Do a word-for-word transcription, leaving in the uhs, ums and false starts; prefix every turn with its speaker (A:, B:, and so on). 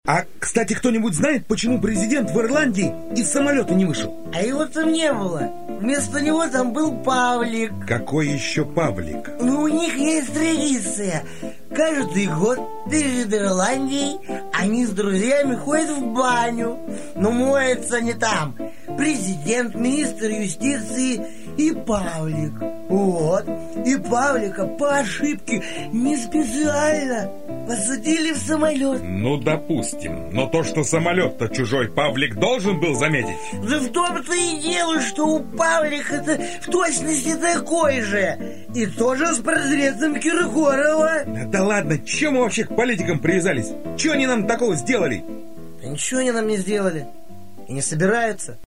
A: А, кстати, кто-нибудь знает, почему президент в Ирландии из самолета не вышел?
B: А его там не было. Вместо него там был Павлик.
A: Какой еще Павлик?
B: Ну, у них есть традиция. Каждый год перед Ирландией они с друзьями ходят в баню. Но моются они там. Президент, министр юстиции и Павлик. Вот. И Павлика по ошибке, не специально, посадили в самолет.
A: Ну, допустим. Но то, что самолет-то чужой, Павлик должен был заметить.
B: Да в том-то и дело, что у Павлика-то в точности такой же. И тоже с портретом Киркорова.
A: Да ладно, чем мы вообще к политикам привязались? Чего они нам такого сделали?
B: Да ничего они нам не сделали. И не собираются.